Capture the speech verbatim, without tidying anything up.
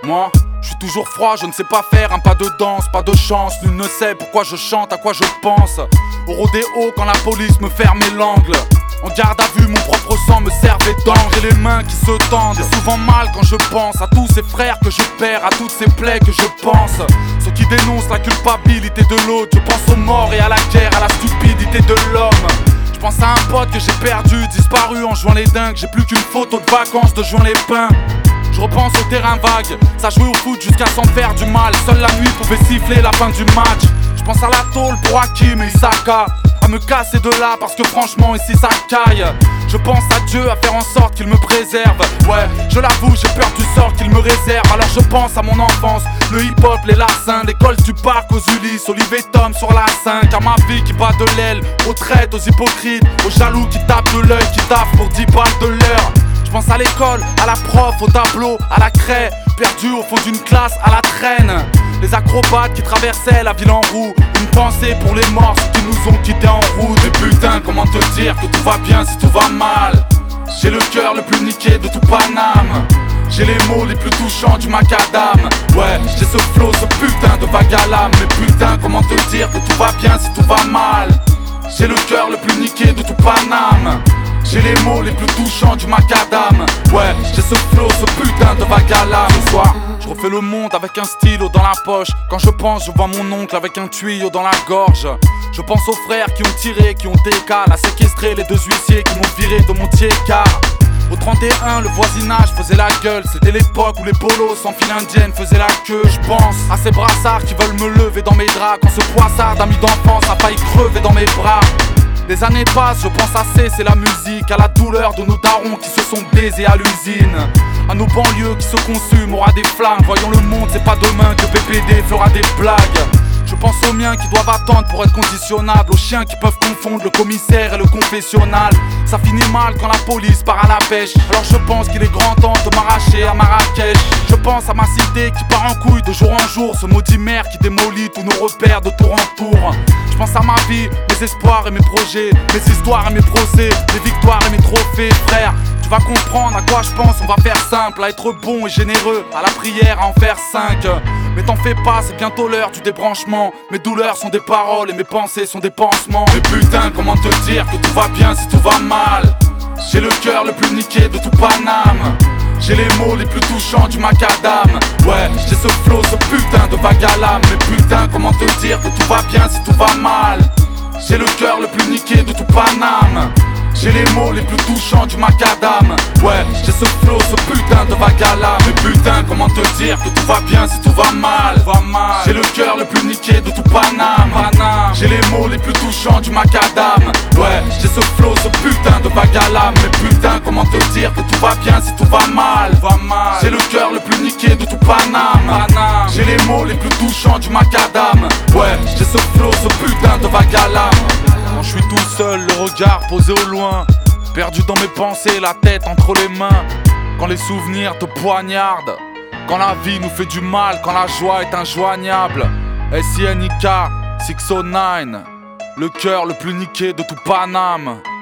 Moi, je suis toujours froid, je ne sais pas faire un pas de danse, pas de chance, nul ne sait pourquoi je chante, à quoi je pense. Au rodéo quand la police me fermait l'angle, en garde à vue mon propre sang me servait d'angle. J'ai les mains qui se tendent, j'ai souvent mal quand je pense à tous ces frères que je perds, à toutes ces plaies que je pense. Ceux qui dénoncent la culpabilité de l'autre, je pense aux morts et à la guerre, à la stupidité de l'homme. Je pense à un pote que j'ai perdu, disparu en jouant les dingues. J'ai plus qu'une photo de vacances de juin les pins. Je repense au terrain vague, ça jouait au foot jusqu'à s'en faire du mal. Seule la nuit pouvait siffler la fin du match. Je pense à la tôle pour Hakim et Isaka, à me casser de là parce que franchement ici ça caille. Je pense à Dieu, à faire en sorte qu'il me préserve. Ouais, je l'avoue, j'ai peur du sort qu'il me réserve. Alors je pense à mon enfance, le hip-hop, les larcins, l'école du parc, aux Ulysses, Olivier Tom sur la cinq. À ma vie qui bat de l'aile, aux traites, aux hypocrites, aux jaloux qui tapent de l'œil, qui taffent pour dix balles de l'heure. Je pense à l'école, à la prof, au tableau, à la craie, perdu au fond d'une classe, à la traîne. Les acrobates qui traversaient la ville en roue. Une pensée pour les morts, ceux qui nous ont quittés en route. Et putain, comment te dire que tout va bien si tout va mal. J'ai le cœur le plus niqué de tout Paname. J'ai les mots les plus touchants du macadam. Ouais, j'ai ce flow, ce putain de vague à l'âme. Mais putain, comment te dire que tout va bien si tout va mal. J'ai le cœur le plus niqué de tout Paname. J'ai les mots les plus touchants du macadam. Ouais, j'ai ce flow, ce putain de vague à l'âme. Ce soir, je refais le monde avec un stylo dans la poche. Quand je pense, je vois mon oncle avec un tuyau dans la gorge. Je pense aux frères qui ont tiré, qui ont décalé, à séquestrer les deux huissiers qui m'ont viré de mon tiers-car. Au trente et un, le voisinage faisait la gueule. C'était l'époque où les polos sans file indienne faisaient la queue. Je pense à ces brassards qui veulent me lever dans mes draps, quand ce poissard d'amis d'enfance a failli crever dans mes bras. Les années passent, je pense à cesser la musique, à la douleur de nos darons qui se sont baisés à l'usine, à nos banlieues qui se consument, aura des flammes. Voyons le monde, c'est pas demain que P P D fera des blagues. Je pense aux miens qui doivent attendre pour être conditionnables, aux chiens qui peuvent confondre le commissaire et le confessionnal. Ça finit mal quand la police part à la pêche, alors je pense qu'il est grand temps de m'arracher à Marrakech. Je pense à ma cité qui part en couille de jour en jour, ce maudit maire qui démolit tous nos repères de tour en tour. Je pense à ma vie, mes espoirs et mes projets, mes histoires et mes procès, mes victoires et mes trophées, frère. Tu vas comprendre à quoi je pense, on va faire simple, à être bon et généreux, à la prière à en faire cinq. Mais t'en fais pas, c'est bientôt l'heure du débranchement. Mes douleurs sont des paroles et mes pensées sont des pansements. Mais putain, comment te dire que tout va bien si tout va mal. J'ai le cœur le plus niqué de tout Paname. J'ai les mots les plus touchants du macadam. Ouais, j'ai ce flow, ce putain de vague à l'âme. Mais putain, comment te dire que tout va bien si tout va mal. J'ai le cœur le plus niqué de tout Paname. J'ai les mots les plus touchants du macadam. Ouais, j'ai ce flow, ce putain de vague à l'âme. Mais putain, comment te dire que tout va bien si tout va mal. J'ai le cœur le plus niqué de tout Paname. J'ai les mots les plus touchants du macadam. Ouais, j'ai ce flow, ce putain de vague à l'âme. Mais putain, comment te dire que tout va bien si tout va mal. J'ai le cœur le plus niqué de tout Paname. J'ai les mots les plus touchants du macadam. Ouais, j'ai ce flow, ce putain de vague à l'âme. Quand je suis tout seul, le regard posé au loin, perdu dans mes pensées, la tête entre les mains. Quand les souvenirs te poignardent, quand la vie nous fait du mal, quand la joie est injoignable. S I N I K six oh neuf, le cœur le plus niqué de tout Paname.